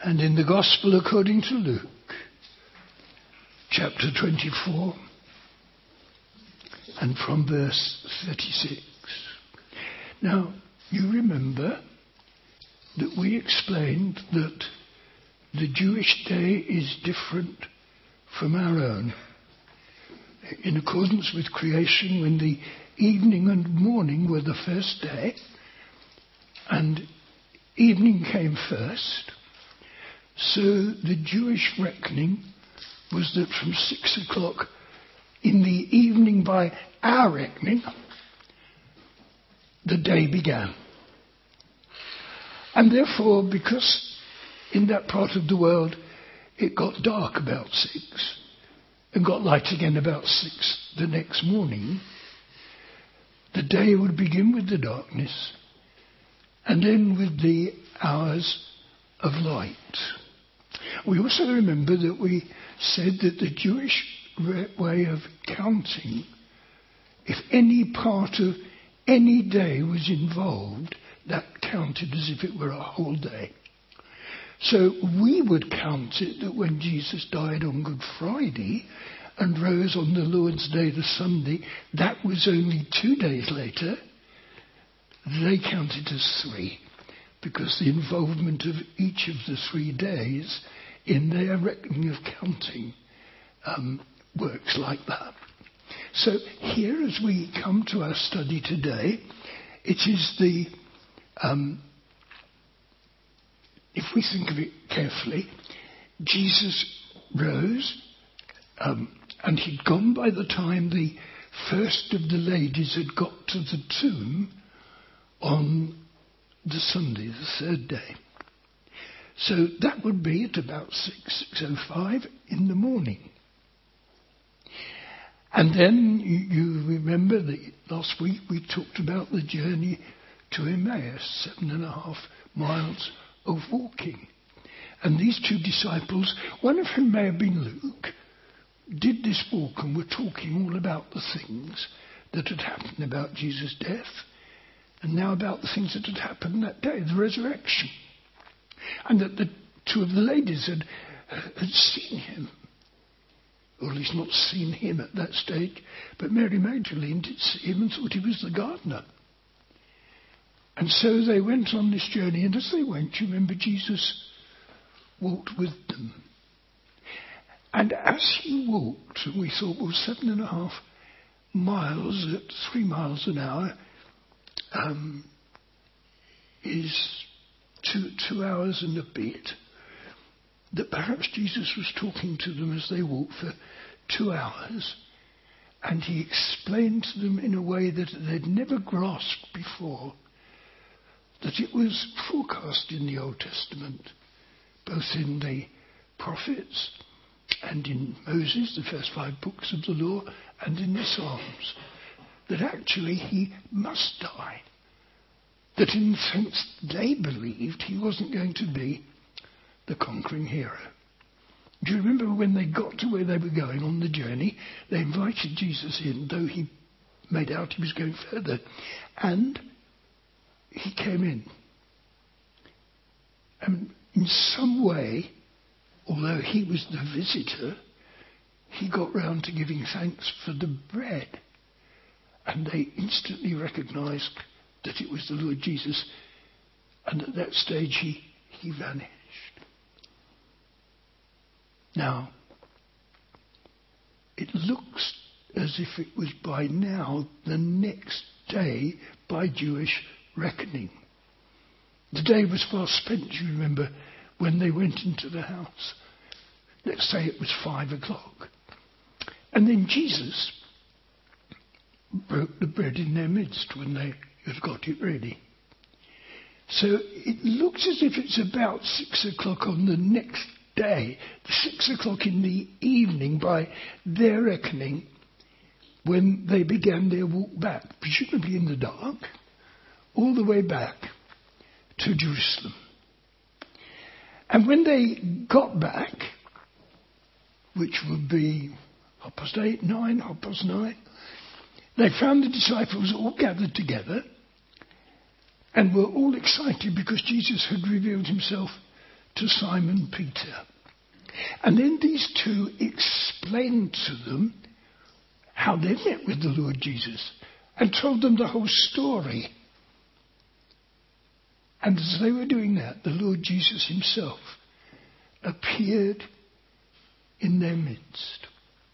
And in the Gospel according to Luke, chapter 24, and from verse 36. Now, you remember that we explained that the Jewish day is different from our own. In accordance with creation, when the evening and morning were the first day, and evening came first, so the Jewish reckoning was that from 6 o'clock in the evening by our reckoning, the day began. And therefore, because in that part of the world it got dark about 6 and got light again about 6 the next morning, the day would begin with the darkness and end with the hours of light. We also remember that we said that the Jewish way of counting, if any part of any day was involved, that counted as if it were a whole day. So we would count it that when Jesus died on Good Friday and rose on the Lord's Day, the Sunday, that was only 2 days later. They counted as 3, because the involvement of each of the 3 days in their reckoning of counting works like that. So here, as we come to our study today, it is the, if we think of it carefully, Jesus rose, and he'd gone by the time the first of the ladies had got to the tomb on the Sunday, the 3rd day. So that would be at about 6:05 in the morning. And then you remember that last week we talked about the journey to Emmaus, 7.5 miles of walking. And these 2 disciples, one of whom may have been Luke, did this walk and were talking all about the things that had happened about Jesus' death, and now about the things that had happened that day, the resurrection. And that the 2 of the ladies had seen him, or at least not seen him at that stage, but Mary Magdalene did see him and thought he was the gardener. And so they went on this journey, and as they went, you remember Jesus walked with them. And as he walked, we thought, well, 7.5 miles at 3 miles an hour is 2 hours and a bit, that perhaps Jesus was talking to them as they walked for 2 hours, and he explained to them in a way that they'd never grasped before, that it was forecast in the Old Testament, both in the prophets and in Moses, the first 5 books of the law, and in the Psalms, that actually he must die. That in a sense they believed he wasn't going to be the conquering hero. Do you remember when they got to where they were going on the journey, they invited Jesus in, though he made out he was going further, and he came in. And in some way, although he was the visitor, he got round to giving thanks for the bread. And they instantly recognized that it was the Lord Jesus. And at that stage he vanished. Now, it looks as if it was by now the next day by Jewish reckoning. The day was far spent, you remember, when they went into the house. Let's say it was 5 o'clock. And then Jesus broke the bread in their midst when they had got it ready. So it looks as if it's about 6 o'clock on the next day, 6 o'clock in the evening by their reckoning, when they began their walk back, presumably in the dark, all the way back to Jerusalem. And when they got back, which would be 8:30, 9, 9:30, they found the disciples all gathered together and were all excited because Jesus had revealed himself to Simon Peter. And then these two explained to them how they met with the Lord Jesus and told them the whole story. And as they were doing that, the Lord Jesus himself appeared in their midst.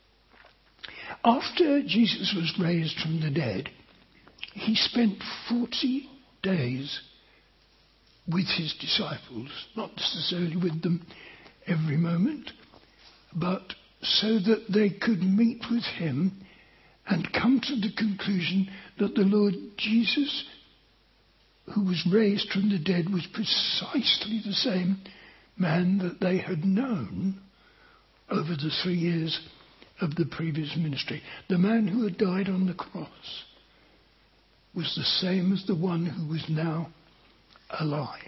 After Jesus was raised from the dead, he spent 40 days with his disciples, not necessarily with them every moment, but so that they could meet with him and come to the conclusion that the Lord Jesus, who was raised from the dead, was precisely the same man that they had known over the 3 years of the previous ministry. The man who had died on the cross was the same as the one who was now alive.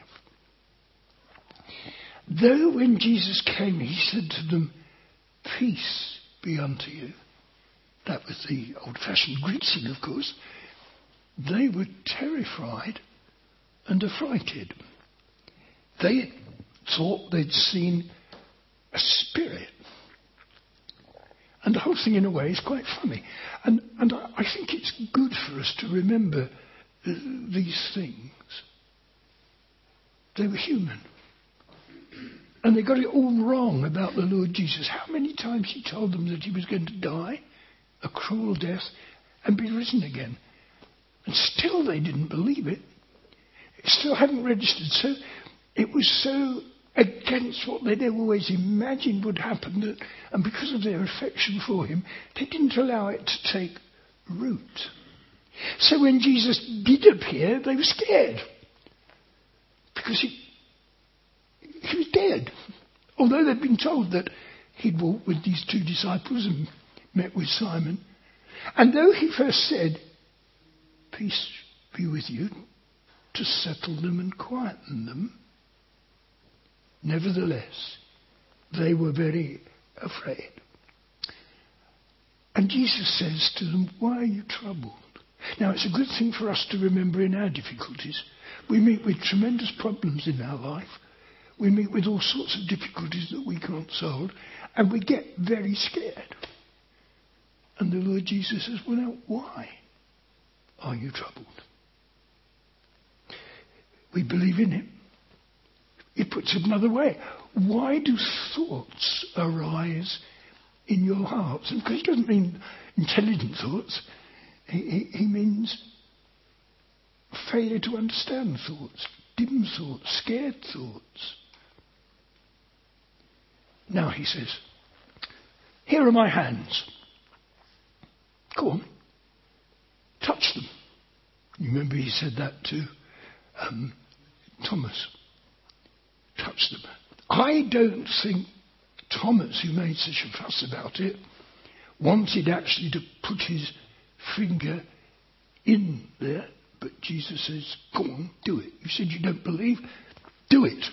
Though when Jesus came, he said to them, "Peace be unto you." That was the old-fashioned greeting, of course. They were terrified and affrighted. They thought they'd seen a spirit. And the whole thing, in a way, is quite funny. And I think it's good for us to remember these things. They were human. And they got it all wrong about the Lord Jesus. How many times he told them that he was going to die a cruel death and be risen again. And still they didn't believe it. It still hadn't registered. So it was so against what they'd always imagined would happen, and because of their affection for him, they didn't allow it to take root. So when Jesus did appear, they were scared, because he was dead. Although they'd been told that he'd walked with these two disciples and met with Simon. And though he first said, "Peace be with you," to settle them and quieten them, nevertheless, they were very afraid. And Jesus says to them, "Why are you troubled?" Now, it's a good thing for us to remember in our difficulties. We meet with tremendous problems in our life. We meet with all sorts of difficulties that we can't solve, and we get very scared. And the Lord Jesus says, "Well, now, why are you troubled?" We believe in him. He puts it another way. Why do thoughts arise in your hearts? And because he doesn't mean intelligent thoughts, he means failure to understand thoughts, dim thoughts, scared thoughts. Now he says, "Here are my hands. Go on, touch them." You remember he said that to Thomas. Touch them. I don't think Thomas, who made such a fuss about it, wanted actually to put his finger in there. But Jesus says, "Go on, do it. You said you don't believe. Do it."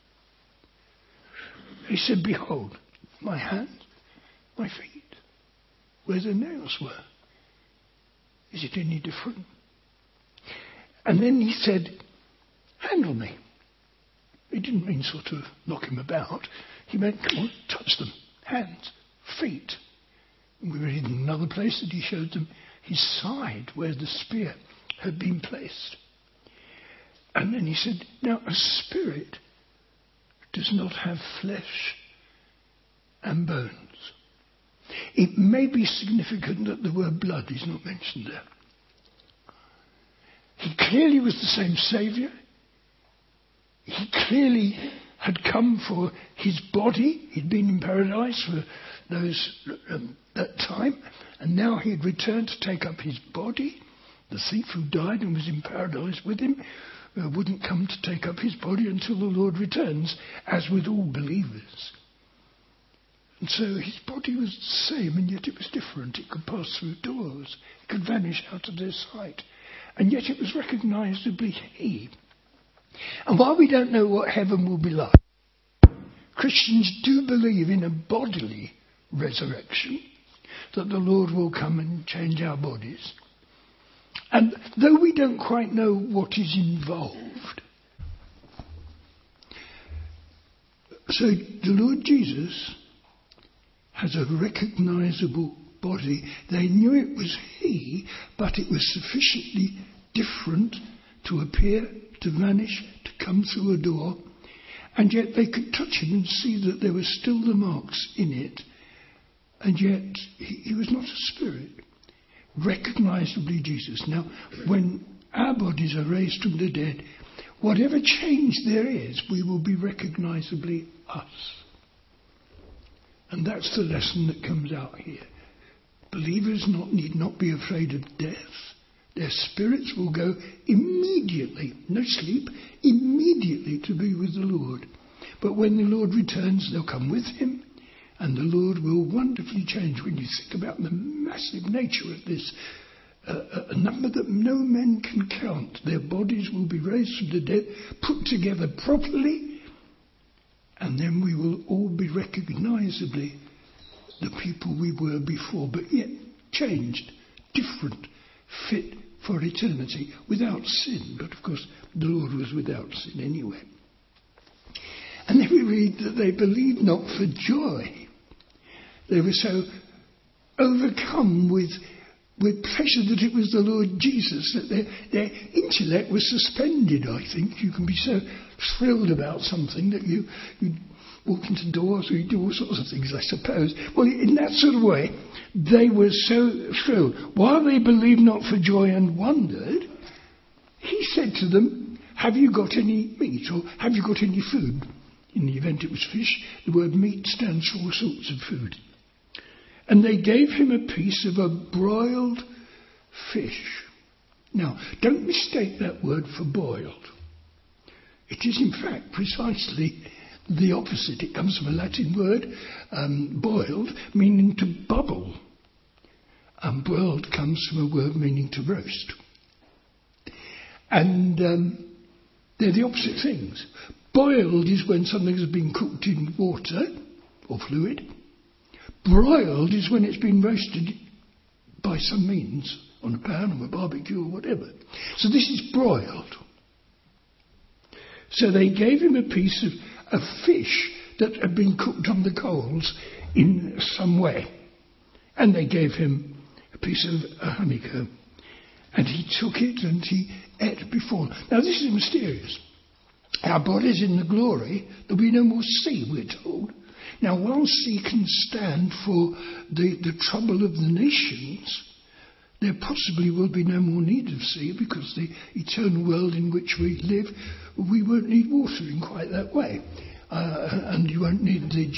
He said, "Behold, my hands, my feet, where the nails were. Is it any different?" And then he said, "Handle me." He didn't mean sort of knock him about. He meant, come on, touch them. Hands, feet. And we read in another place that he showed them his side where the spear had been placed. And then he said, now a spirit does not have flesh and bones. It may be significant that the word blood is not mentioned there. He clearly was the same Saviour. He clearly had come for his body. He'd been in paradise for that time. And now he had returned to take up his body. The thief who died and was in paradise with him wouldn't come to take up his body until the Lord returns, as with all believers. And so his body was the same, and yet it was different. It could pass through doors. It could vanish out of their sight. And yet it was recognisably he. And while we don't know what heaven will be like, Christians do believe in a bodily resurrection, that the Lord will come and change our bodies. And though we don't quite know what is involved, So the Lord Jesus has a recognizable body. They knew it was he, but it was sufficiently different to appear, to vanish, to come through a door, and yet they could touch him and see that there were still the marks in it, and yet he was not a spirit. Recognizably Jesus. Now, when our bodies are raised from the dead, whatever change there is, we will be recognizably us. And that's the lesson that comes out here. Believers need not be afraid of death. Their spirits will go immediately, no sleep, immediately to be with the Lord. But when the Lord returns, they'll come with him, and the Lord will wonderfully change. When you think about the massive nature of this, a number that no man can count, their bodies will be raised from the dead, put together properly, and then we will all be recognizably the people we were before, but yet changed, different, fit for eternity, without sin. But of course, the Lord was without sin anyway. And then we read that they believed not for joy. They were so overcome with pleasure that it was the Lord Jesus, that their intellect was suspended, I think. You can be so thrilled about something that you walk into doors, or you do all sorts of things, I suppose. Well, in that sort of way, they were so thrilled. While they believed not for joy and wondered, he said to them, have you got any meat, or have you got any food? In the event it was fish, the word meat stands for all sorts of food. And they gave him a piece of a broiled fish. Now, don't mistake that word for boiled. It is, in fact, precisely the opposite. It comes from a Latin word, boiled, meaning to bubble. And broiled comes from a word meaning to roast. And they're the opposite things. Boiled is when something has been cooked in water or fluid. Broiled is when it's been roasted by some means, on a pan or a barbecue or whatever. So this is broiled. So they gave him a piece of fish that had been cooked on the coals in some way. And they gave him a piece of a honeycomb. And he took it and he ate before. Now this is mysterious. Our bodies in the glory, there'll be no more sea, we're told. Now, while sea can stand for the trouble of the nations, there possibly will be no more need of sea, because the eternal world in which we live, we won't need water in quite that way. And you won't need the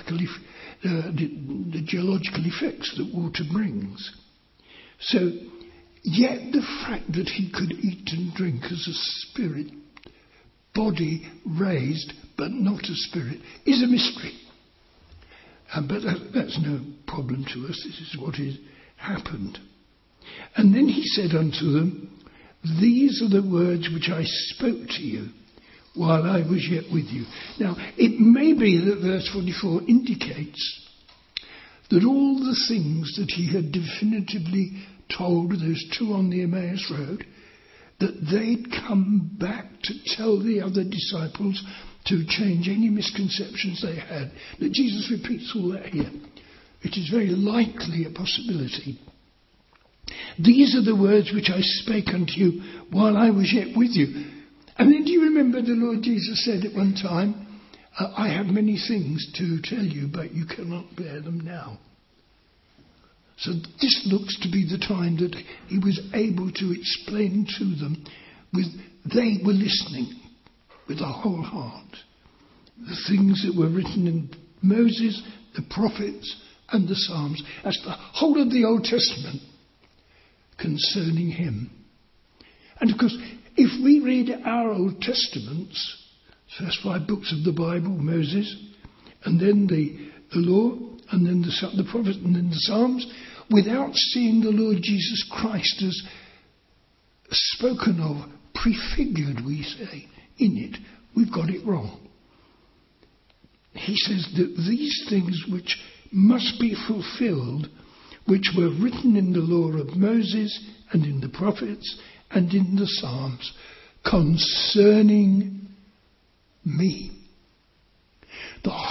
geological effects that water brings. So, yet the fact that he could eat and drink as a spirit, body raised but not a spirit, is a mystery. But that's no problem to us. This is what has happened. And then he said unto them, these are the words which I spoke to you while I was yet with you. Now, it may be that verse 44 indicates that all the things that he had definitively told those two on the Emmaus Road, that they'd come back to tell the other disciples, to change any misconceptions they had, that Jesus repeats all that here. It is very likely a possibility. These are the words which I spake unto you while I was yet with you. And then do you remember the Lord Jesus said at one time, I have many things to tell you, but you cannot bear them now. So this looks to be the time that he was able to explain to them, they were listening with a whole heart. The things that were written in Moses, the prophets, and the Psalms. That's the whole of the Old Testament concerning him. And of course, if we read our Old Testaments, first 5 books of the Bible, Moses, and then the law, and then the prophets, and then the Psalms, without seeing the Lord Jesus Christ as spoken of, prefigured, we say, in it, we've got it wrong. He says that these things which must be fulfilled, which were written in the law of Moses and in the prophets and in the Psalms, concerning me. The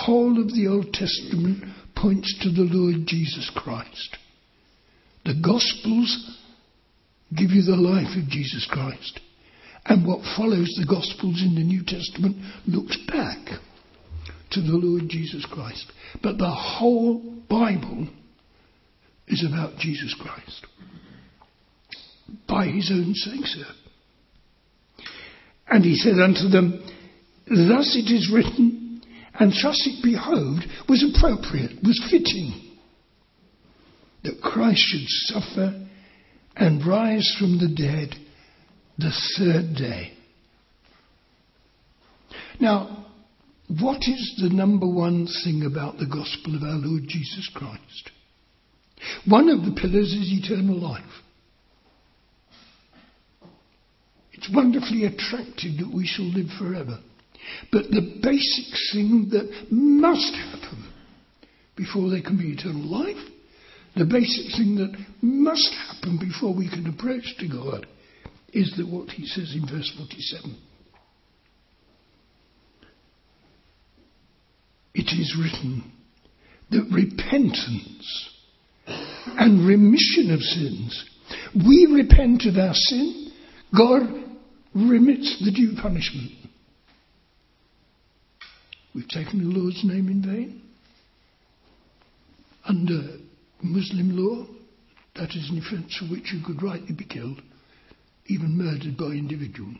whole of the Old Testament points to the Lord Jesus Christ. The Gospels give you the life of Jesus Christ. And what follows the Gospels in the New Testament looks back to the Lord Jesus Christ. But the whole Bible is about Jesus Christ. By his own saying so. And he said unto them, thus it is written, and thus it behoved, was appropriate, was fitting, that Christ should suffer and rise from the dead the third day. Now, what is the number one thing about the gospel of our Lord Jesus Christ? One of the pillars is eternal life. It's wonderfully attractive that we shall live forever. But the basic thing that must happen before there can be eternal life, the basic thing that must happen before we can approach to God, is that what he says in verse 47. It is written that repentance and remission of sins, we repent of our sin, God remits the due punishment. We've taken the Lord's name in vain. Under Muslim law, that is an offence for which you could rightly be killed, even murdered by individuals.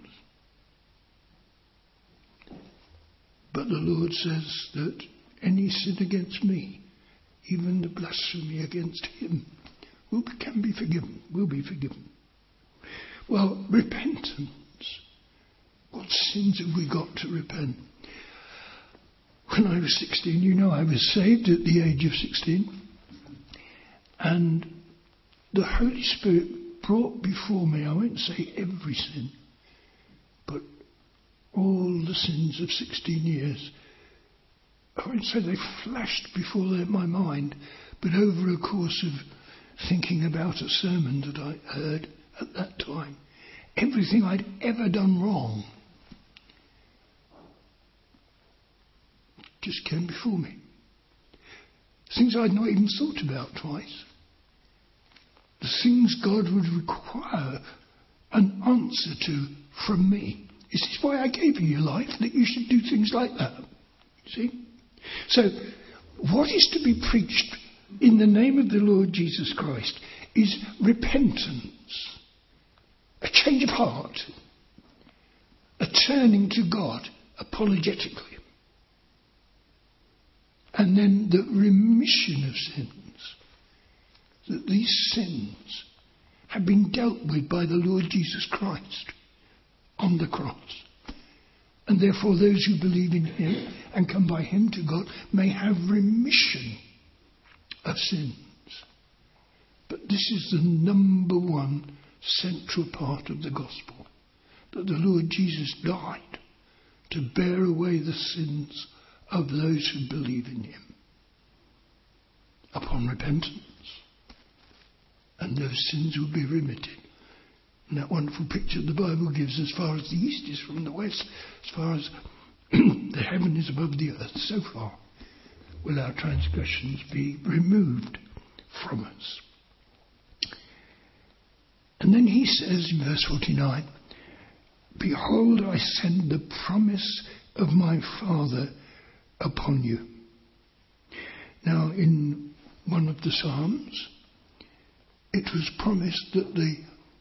But the Lord says that any sin against me, even the blasphemy against him, can be forgiven, will be forgiven. Well, repentance. What sins have we got to repent? When I was 16, you know, I was saved at the age of 16. And the Holy Spirit brought before me, I won't say every sin, but all the sins of 16 years. I won't say they flashed before my mind, but over a course of thinking about a sermon that I heard at that time, everything I'd ever done wrong just came before me. Things I'd not even thought about twice. The things God would require an answer to from me. Is this why I gave you your life? That you should do things like that? See? So, what is to be preached in the name of the Lord Jesus Christ is repentance, a change of heart, a turning to God apologetically. And then the remission of sins. That these sins have been dealt with by the Lord Jesus Christ on the cross. And therefore those who believe in him and come by him to God may have remission of sins. But this is the number one central part of the gospel. That the Lord Jesus died to bear away the sins of those who believe in him. Upon repentance. And those sins will be remitted. And that wonderful picture the Bible gives, as far as the east is from the west, as far as the heaven is above the earth, so far will our transgressions be removed from us. And then he says in verse 49, behold, I send the promise of my Father upon you. Now, in one of the Psalms, it was promised that the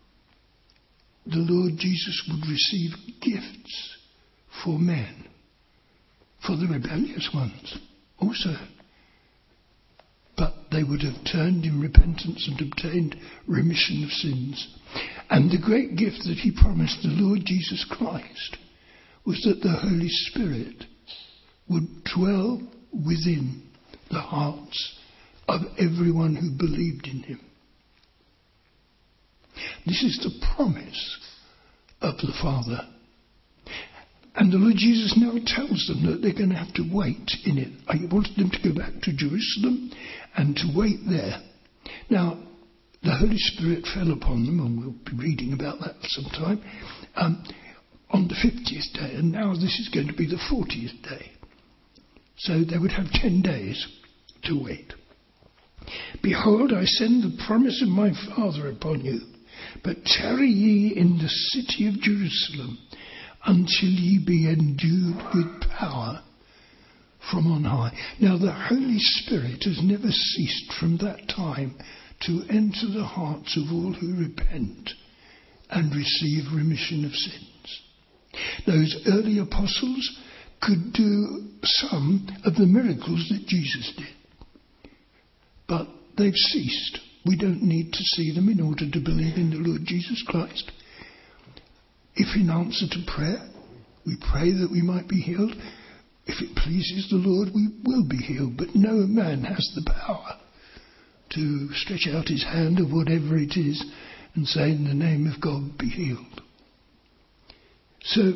Lord Jesus would receive gifts for men, for the rebellious ones also. But they would have turned in repentance and obtained remission of sins. And the great gift that he promised the Lord Jesus Christ was that the Holy Spirit would dwell within the hearts of everyone who believed in him. This is the promise of the Father. And the Lord Jesus now tells them that they're going to have to wait in it. I wanted them to go back to Jerusalem and to wait there. Now, the Holy Spirit fell upon them, and we'll be reading about that sometime, on the 50th day, and now this is going to be the 40th day. So they would have 10 days to wait. Behold, I send the promise of my Father upon you, but tarry ye in the city of Jerusalem until ye be endued with power from on high. Now the Holy Spirit has never ceased from that time to enter the hearts of all who repent and receive remission of sins. Those early apostles could do some of the miracles that Jesus did, but they've ceased. We don't need to see them in order to believe in the Lord Jesus Christ. If in answer to prayer we pray that we might be healed, if it pleases the Lord, we will be healed. But no man has the power to stretch out his hand or whatever it is and say, in the name of God, be healed. So,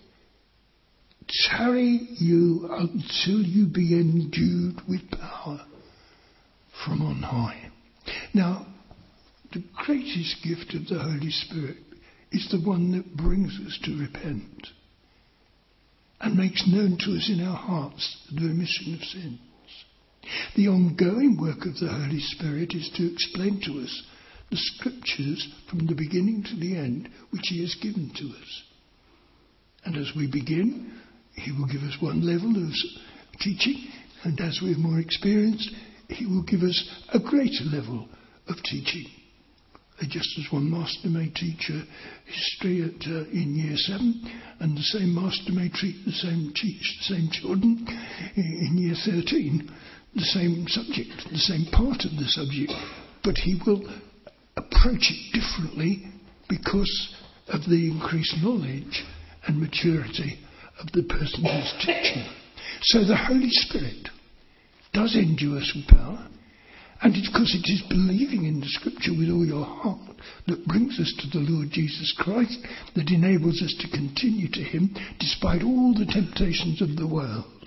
tarry you until you be endued with power from on high. Now, the greatest gift of the Holy Spirit is the one that brings us to repent and makes known to us in our hearts the remission of sins. The ongoing work of the Holy Spirit is to explain to us the Scriptures from the beginning to the end, which He has given to us. And as we begin, He will give us one level of teaching, and as we're more experienced, He will give us a greater level of teaching. Just as one master may teach history in year 7, and the same master may teach the same children in year 13, the same subject, the same part of the subject, but he will approach it differently because of the increased knowledge and maturity of the person who's teaching. So the Holy Spirit does endue us with power, and it's because it is believing in the Scripture with all your heart that brings us to the Lord Jesus Christ, that enables us to continue to Him despite all the temptations of the world.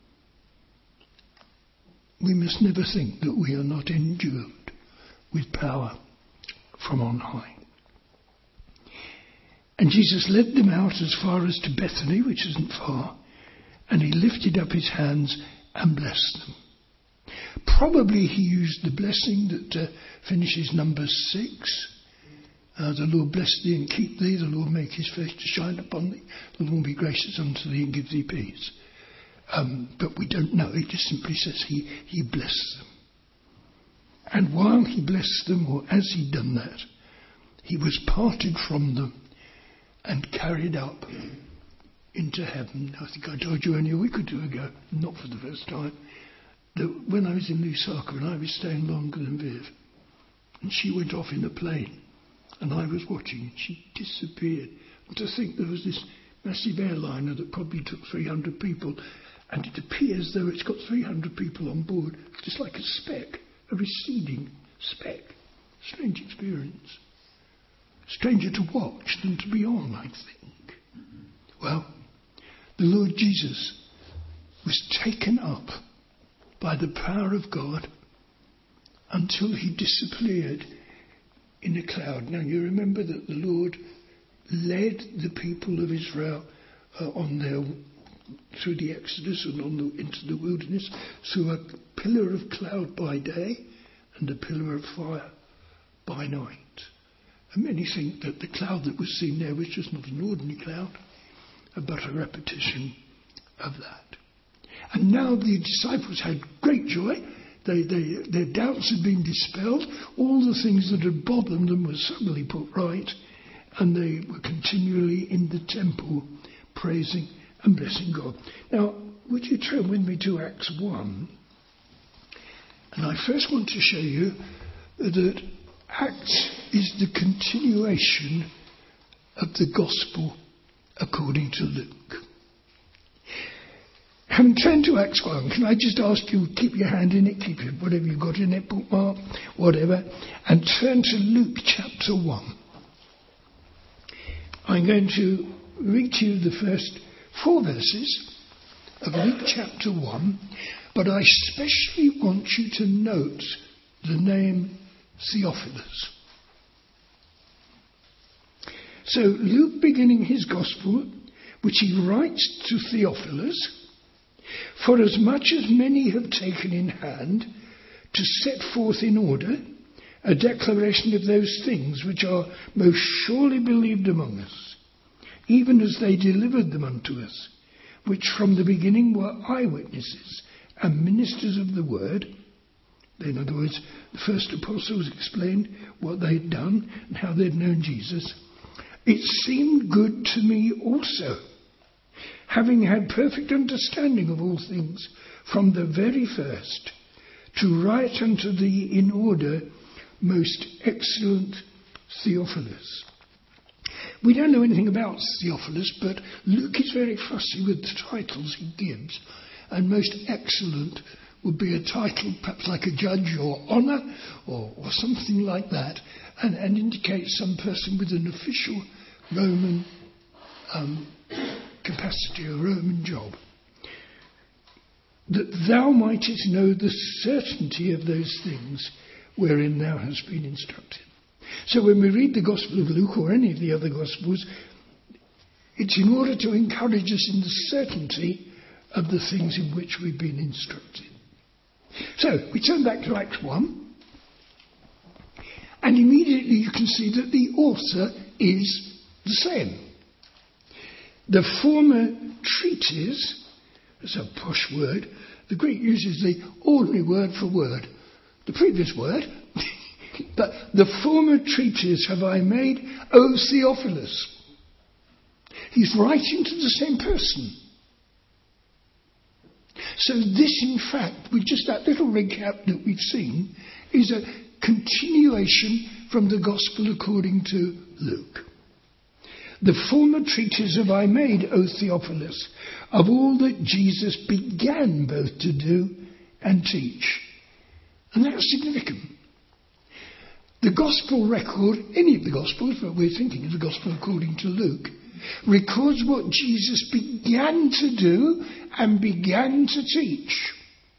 We must never think that we are not endued with power from on high. And Jesus led them out as far as to Bethany, which isn't far, and He lifted up His hands and blessed them. Probably He used the blessing that finishes Numbers 6. The Lord bless thee and keep thee. The Lord make His face to shine upon thee. The Lord be gracious unto thee and give thee peace. But we don't know. It just simply says He blessed them. And while He blessed them, or as He'd done that, He was parted from them and carried up into heaven. I think I told you only a week or two ago, not for the first time, that when I was in Lusaka and I was staying longer than Viv, and she went off in a plane, and I was watching, and she disappeared. And to think there was this massive airliner that probably took 300 people, and it appears though it's got 300 people on board, just like a speck, a receding speck. Strange experience. Stranger to watch than to be on, I think. Well, the Lord Jesus was taken up by the power of God until He disappeared in a cloud. Now you remember that the Lord led the people of Israel through the Exodus and into the wilderness through a pillar of cloud by day and a pillar of fire by night. And many think that the cloud that was seen there was just not an ordinary cloud, but a repetition of that. And now the disciples had great joy. Their doubts had been dispelled. All the things that had bothered them were suddenly put right. And they were continually in the temple praising and blessing God. Now, would you turn with me to Acts 1? And I first want to show you that Acts is the continuation of the Gospel according to Luke. Having turned to Acts 1, can I just ask you, keep your hand in it, keep it, whatever you've got in it, bookmark, whatever, and turn to Luke chapter 1. I'm going to read to you the first 4 verses of Luke chapter 1, but I especially want you to note the name Theophilus. So Luke, beginning his Gospel, which he writes to Theophilus, For as much as many have taken in hand to set forth in order a declaration of those things which are most surely believed among us, even as they delivered them unto us, which from the beginning were eyewitnesses and ministers of the word. In other words, the first apostles explained what they had done and how they'd known Jesus. It seemed good to me also, having had perfect understanding of all things from the very first, to write unto thee in order, most excellent Theophilus. We don't know anything about Theophilus, but Luke is very fussy with the titles he gives, and most excellent would be a title perhaps like a judge or honour or something like that, and indicates some person with an official Roman capacity, a Roman job. That thou mightest know the certainty of those things wherein thou hast been instructed. So when we read the Gospel of Luke or any of the other Gospels, it's in order to encourage us in the certainty of the things in which we've been instructed. So we turn back to Acts 1, and immediately you can see that the author is the same. The former treatise, that's a posh word, the Greek uses the ordinary word for word, the previous word, but the former treatise have I made, O Theophilus. He's writing to the same person. So this, in fact, with just that little recap that we've seen, is a continuation from the Gospel according to Luke. The former treatise have I made, O Theophilus, of all that Jesus began both to do and teach. And that's significant. The Gospel record, any of the Gospels, but we're thinking of the Gospel according to Luke, records what Jesus began to do and began to teach.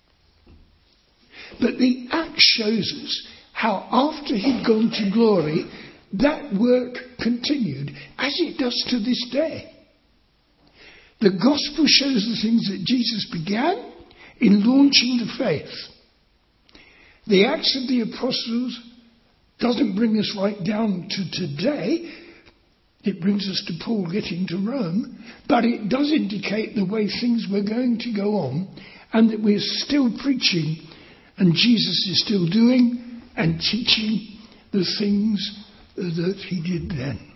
But the Acts shows us how after he'd gone to glory, that work continued, as it does to this day. The Gospel shows the things that Jesus began in launching the faith. The Acts of the Apostles doesn't bring us right down to today. It brings us to Paul getting to Rome, but it does indicate the way things were going to go on, and that we're still preaching, and Jesus is still doing and teaching the things that he did then.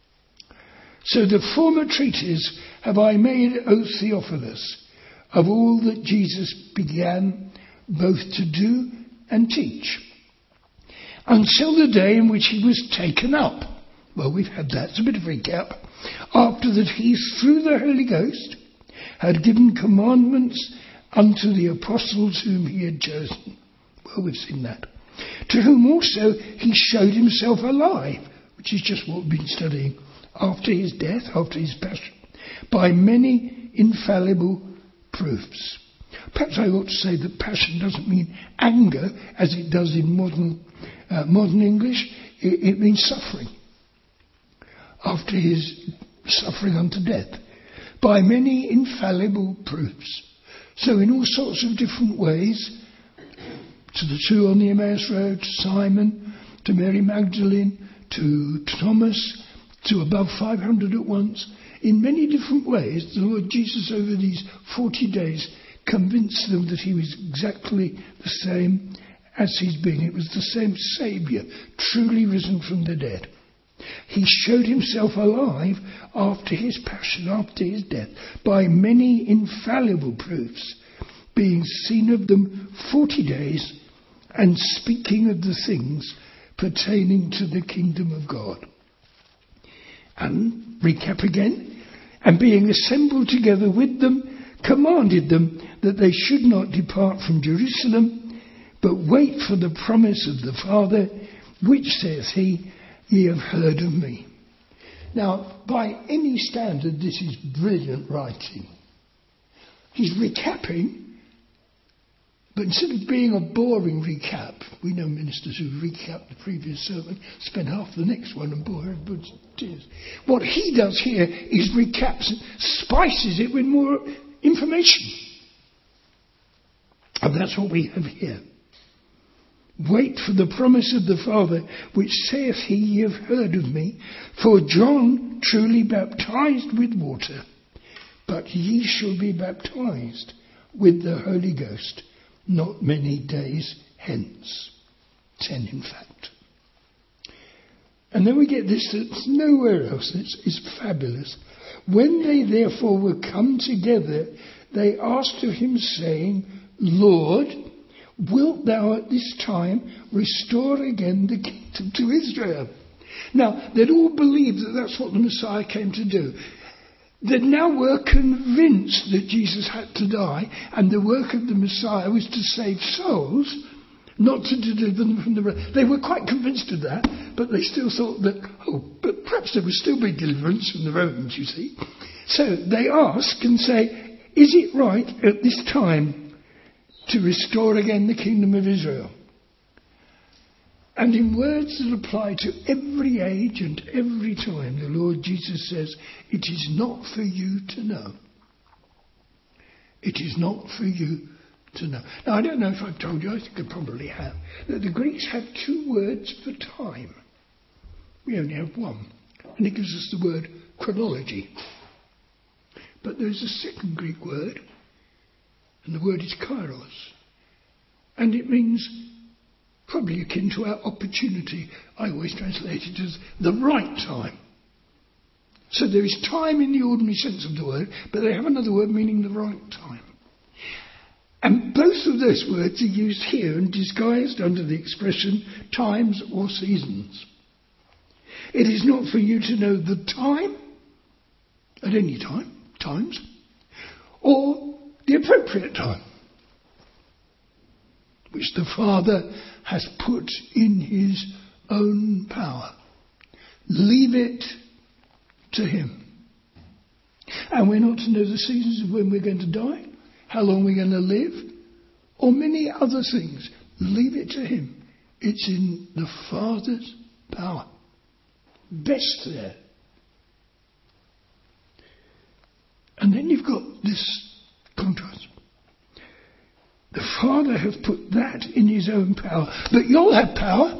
So the former treatise have I made, O Theophilus, of all that Jesus began both to do and teach, until the day in which he was taken up. Well, we've had that. It's a bit of a recap. After that he, through the Holy Ghost, had given commandments unto the apostles whom he had chosen. Well, we've seen that. To whom also he showed himself alive, which is just what we've been studying, after his death, after his passion, by many infallible proofs. Perhaps I ought to say that passion doesn't mean anger, as it does in modern English. It means suffering. After his suffering unto death, by many infallible proofs. So in all sorts of different ways, to the two on the Emmaus Road, to Simon, to Mary Magdalene, to Thomas, to above 500 at once, in many different ways, the Lord Jesus over these 40 days convinced them that he was exactly the same as he's been. It was the same Saviour, truly risen from the dead. He showed himself alive after his passion, after his death, by many infallible proofs, being seen of them 40 days, and speaking of the things pertaining to the kingdom of God. And, recap again, and being assembled together with them, commanded them that they should not depart from Jerusalem, but wait for the promise of the Father, which, saith he, ye have heard of me. Now, by any standard, this is brilliant writing. He's recapping, but instead of being a boring recap, we know ministers who recap the previous sermon, spend half the next one and bore everybody to tears. What he does here is recaps and spices it with more information. And that's what we have here. Wait for the promise of the Father, which saith he, ye have heard of me. For John truly baptized with water, but ye shall be baptized with the Holy Ghost not many days hence. 10 in fact. And then we get this that's nowhere else. It's fabulous. When they therefore were come together, they asked of him, saying, Lord, wilt thou at this time restore again the kingdom to Israel? Now, they'd all believed that that's what the Messiah came to do. They now were convinced that Jesus had to die, and the work of the Messiah was to save souls, not to deliver them from the... They were quite convinced of that, but they still thought that, but perhaps there would still be deliverance from the Romans, you see. So they ask and say, is it right at this time to restore again the kingdom of Israel? And in words that apply to every age and every time, the Lord Jesus says, it is not for you to know. It is not for you to know. Now, I don't know if I've told you, I think I probably have, that the Greeks have 2 words for time. We only have one. And it gives us the word chronology. But there's a second Greek word, and the word is kairos. And it means probably akin to our opportunity. I always translate it as the right time. So there is time in the ordinary sense of the word, but they have another word meaning the right time. And both of those words are used here and disguised under the expression times or seasons. It is not for you to know the time, at any time, times, or the appropriate time, which the Father has put in his own power. Leave it to him. And we're not to know the seasons of when we're going to die, how long we're going to live, or many other things. Leave it to him. It's in the Father's power. Best there. And then you've got this contrast. The Father has put that in his own power. But you'll have power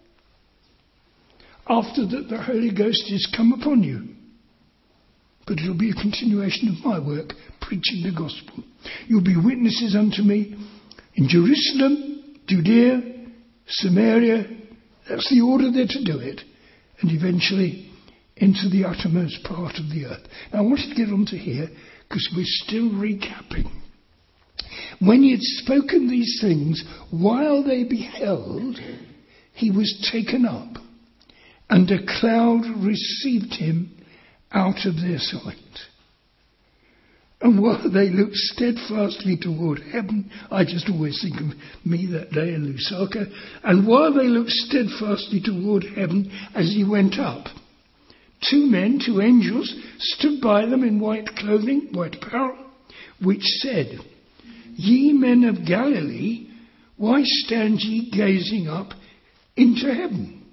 after that the Holy Ghost is come upon you. But it'll be a continuation of my work, preaching the gospel. You'll be witnesses unto me in Jerusalem, Judea, Samaria. That's the order they're to do it. And eventually into the uttermost part of the earth. Now I wanted to get on to here because we're still recapping. When he had spoken these things, while they beheld, he was taken up, and a cloud received him out of their sight. And while they looked steadfastly toward heaven, I just always think of me that day in Lusaka, and while they looked steadfastly toward heaven as he went up, 2 men, 2 angels, stood by them in white clothing, white apparel, which said, Ye men of Galilee, why stand ye gazing up into heaven?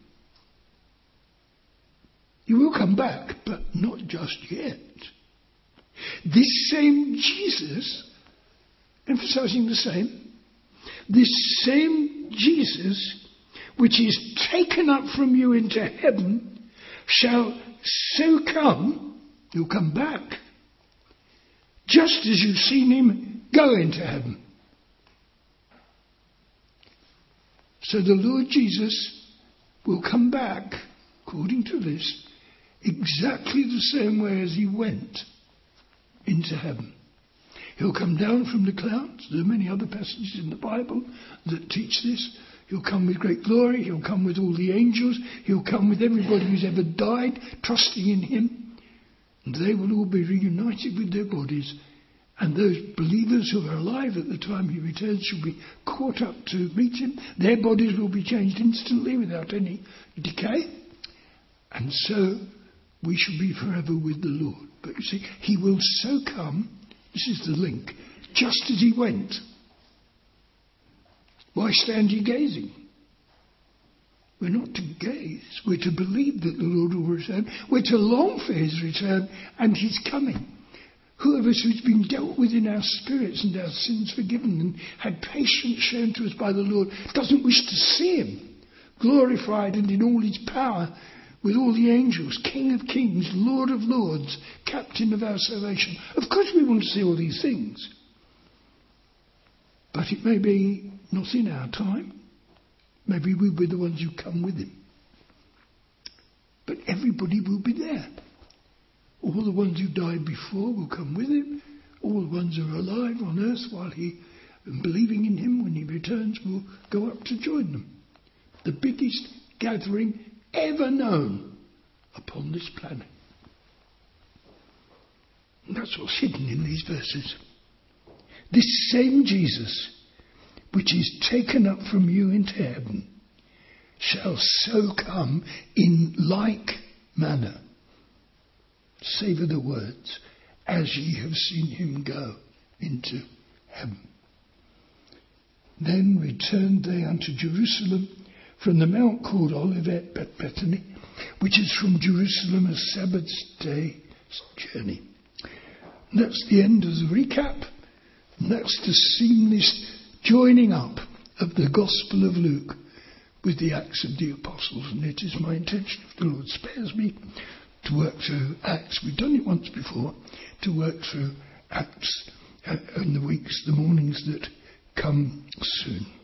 You will come back, but not just yet. This same Jesus, emphasizing the same, this same Jesus, which is taken up from you into heaven, shall so come, you'll come back, just as you've seen him go into heaven. So the Lord Jesus will come back, according to this, exactly the same way as he went into heaven. He'll come down from the clouds. There are many other passages in the Bible that teach this. He'll come with great glory. He'll come with all the angels. He'll come with everybody who's ever died, trusting in him. And they will all be reunited with their bodies. And those believers who are alive at the time he returns shall be caught up to meet him. Their bodies will be changed instantly without any decay. And so we shall be forever with the Lord. But you see, he will so come, this is the link, just as he went. Why stand ye gazing? We're not to gaze. We're to believe that the Lord will return. We're to long for his return and his coming. Who of us who's been dealt with in our spirits and our sins forgiven and had patience shown to us by the Lord doesn't wish to see him glorified and in all his power with all the angels, King of kings, Lord of lords, Captain of our salvation? Of course we want to see all these things. But it may be not in our time. Maybe we'll be the ones who come with him. But everybody will be there. All the ones who died before will come with him. All the ones who are alive on earth while he, and believing in him when he returns, will go up to join them. The biggest gathering ever known upon this planet. And that's what's hidden in these verses. This same Jesus, which is taken up from you into heaven, shall so come in like manner. Savour the words, as ye have seen him go into heaven. Then returned they unto Jerusalem from the mount called Olivet, Bethany, which is from Jerusalem a Sabbath's day's journey. And that's the end of the recap. And that's the seamless joining up of the Gospel of Luke with the Acts of the Apostles. And it is my intention, if the Lord spares me, to work through Acts. We've done it once before, to work through Acts in the weeks, the mornings that come soon.